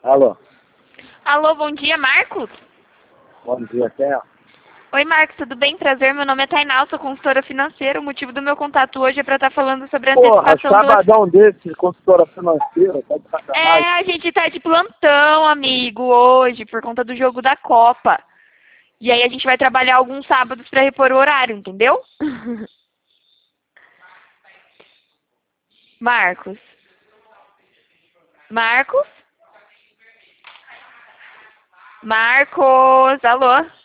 Alô, Alô, bom dia, Marcos? bom dia, quem é? Oi, Marcos, tudo bem? Prazer, meu nome é Tainá, sou consultora financeira. O motivo do meu contato hoje é para estar falando sobre a Porra, antecipação do... sabadão desse, consultora financeira, tá de sacanagem. A gente tá de plantão, amigo, hoje, por conta do jogo da Copa. E aí a gente vai trabalhar alguns sábados para repor o horário, entendeu? Marcos? Marcos? Marcos, alô?